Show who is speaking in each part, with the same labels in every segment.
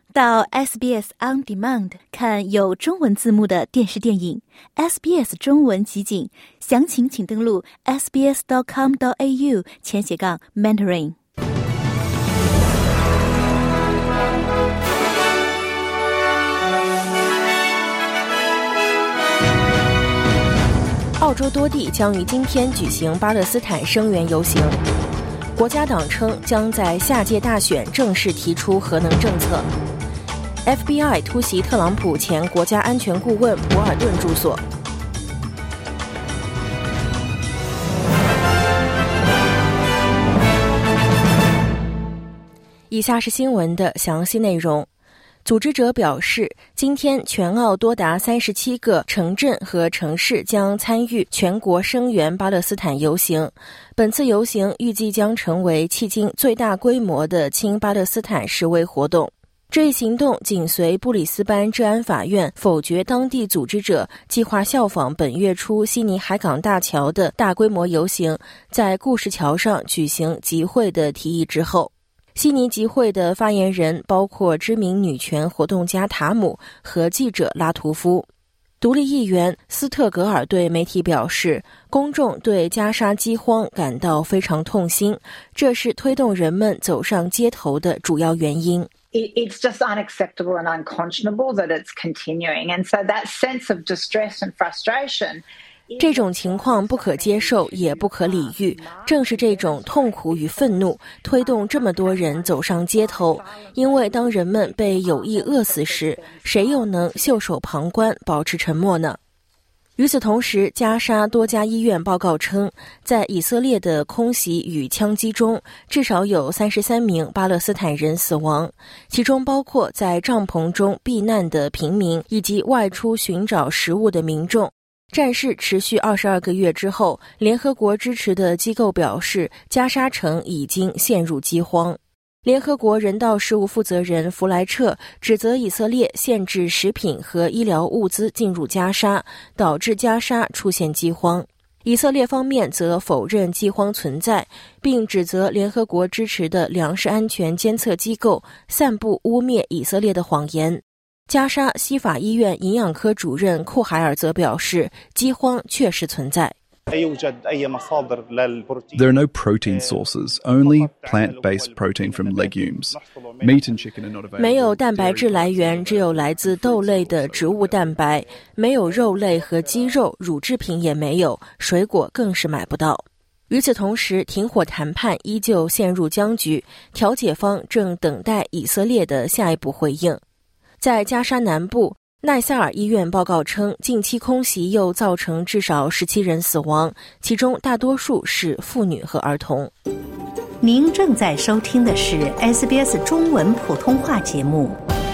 Speaker 1: 到 SBS On Demand 看有中文字幕的电视电影 SBS 中文集锦，详情请登录 sbs.com.au/Mandarin。
Speaker 2: 澳洲多地将于今天举行巴勒斯坦声援游行。国家党称将在下届大选正式提出核能政策。FBI 突袭特朗普前国家安全顾问博尔顿住所。以下是新闻的详细内容。组织者表示，今天全澳多达37个城镇和城市将参与全国声援巴勒斯坦游行。本次游行预计将成为迄今最大规模的亲巴勒斯坦示威活动。这一行动紧随布里斯班治安法院否决当地组织者计划效仿本月初悉尼海港大桥的大规模游行，在故事桥上举行集会的提议之后。悉尼集会的发言人包括知名女权活动家塔姆和记者拉图夫。独立议员斯特格尔对媒体表示，公众对加沙饥荒感到非常痛心，这是推动人们走上街头的主要原因。
Speaker 3: It's just unacceptable and unconscionable that it's continuing. And so that sense of distress and frustration
Speaker 2: 这种情况不可接受也不可理喻，正是这种痛苦与愤怒推动这么多人走上街头，因为当人们被有意饿死时，谁又能袖手旁观保持沉默呢？与此同时，加沙多家医院报告称，在以色列的空袭与枪击中，至少有33名巴勒斯坦人死亡，其中包括在帐篷中避难的平民以及外出寻找食物的民众。战事持续22个月之后，联合国支持的机构表示，加沙城已经陷入饥荒。联合国人道事务负责人弗莱彻指责以色列限制食品和医疗物资进入加沙，导致加沙出现饥荒。以色列方面则否认饥荒存在，并指责联合国支持的粮食安全监测机构散布污蔑以色列的谎言。加沙西法医院营养科主任库海尔则表示，饥荒确实存在。
Speaker 4: There are no protein sources, only plant-based protein from legumes. Meat and chicken are not available.
Speaker 2: 没有蛋白质来源，只有来自豆类的植物蛋白，没有肉类和鸡肉，乳制品也没有，水果更是买不到。与此同时，停火谈判依旧陷入僵局，调解方正等待以色列的下一步回应。在加沙南部，奈萨尔医院报告称，近期空袭又造成至少17人死亡，其中大多数是妇女和儿童。
Speaker 5: 您正在收听的是 SBS 中文普通话节目。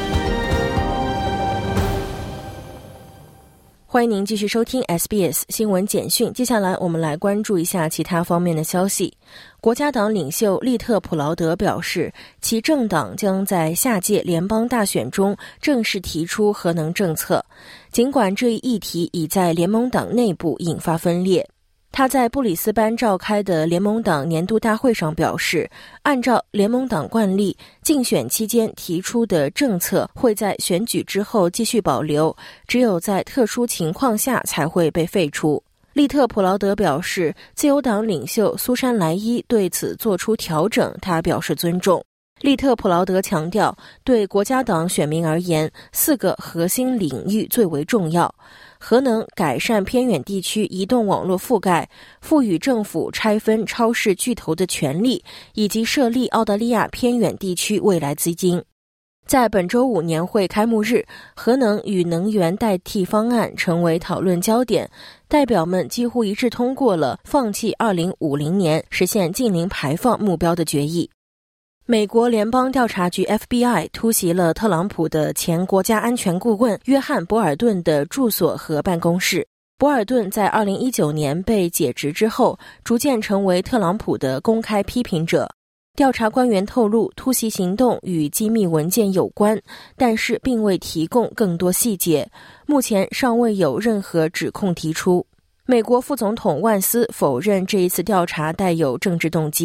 Speaker 2: 欢迎您继续收听 SBS 新闻简讯。接下来我们来关注一下其他方面的消息。国家党领袖利特普劳德表示，其政党将在下届联邦大选中正式提出核能政策，尽管这一议题已在联盟党内部引发分裂。他在布里斯班召开的联盟党年度大会上表示，按照联盟党惯例，竞选期间提出的政策会在选举之后继续保留，只有在特殊情况下才会被废除。利特普劳德表示，自由党领袖苏珊莱伊对此做出调整，他表示尊重。利特普劳德强调，对国家党选民而言，4个核心领域最为重要：核能、改善偏远地区移动网络覆盖、赋予政府拆分超市巨头的权利，以及设立澳大利亚偏远地区未来基金。在本周5年会开幕日，核能与能源代替方案成为讨论焦点，代表们几乎一致通过了放弃2050年实现净零排放目标的决议。美国联邦调查局 FBI 突袭了特朗普的前国家安全顾问约翰·博尔顿的住所和办公室。博尔顿在2019年被解职之后，逐渐成为特朗普的公开批评者。调查官员透露，突袭行动与机密文件有关，但是并未提供更多细节。目前尚未有任何指控提出。美国副总统万斯否认这一次调查带有政治动机。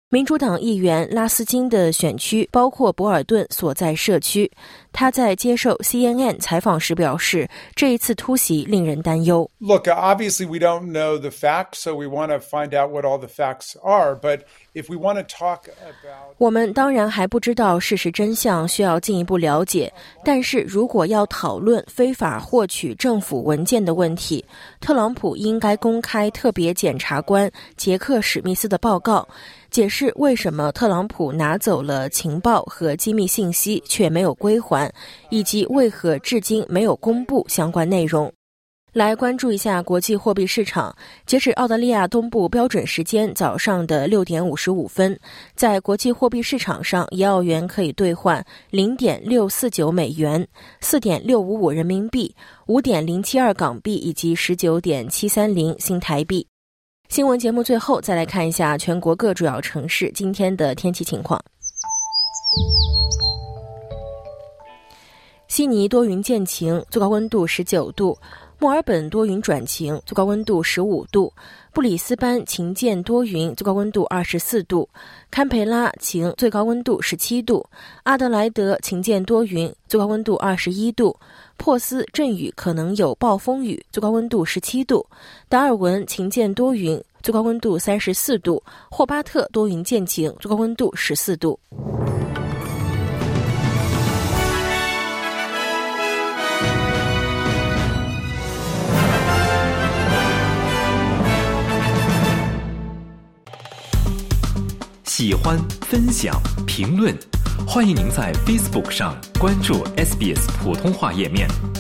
Speaker 2: 民主党议员拉斯金的选区包括博尔顿所在社区。他在接受 CNN 采访时表示，这一次突袭令人担忧。
Speaker 6: Look, obviously we don't know the facts, so we want to find out what all the facts are. But if we want to talk about...
Speaker 2: 我们当然还不知道事实真相，需要进一步了解。但是如果要讨论非法获取政府文件的问题，特朗普应该公开特别检察官杰克史密斯的报告，解释为什么特朗普拿走了情报和机密信息却没有归还，以及为何至今没有公布相关内容。来关注一下国际货币市场，截止澳大利亚东部标准时间早上的6点55分，在国际货币市场上，1澳元可以兑换 0.649 美元、4.655 人民币、5.072 港币以及 19.730 新台币。新闻节目最后再来看一下全国各主要城市今天的天气情况。悉尼多云见晴，最高温度19度；墨尔本多云转晴，最高温度15度；布里斯班晴间多云，最高温度24度；堪培拉晴，最高温度17度；阿德莱德晴间多云，最高温度21度；珀斯阵雨可能有暴风雨，最高温度17度；达尔文晴间多云，最高温度34度；霍巴特多云见晴，最高温度14度。
Speaker 7: 喜欢、分享、评论，欢迎您在 Facebook 上关注 SBS 普通话页面。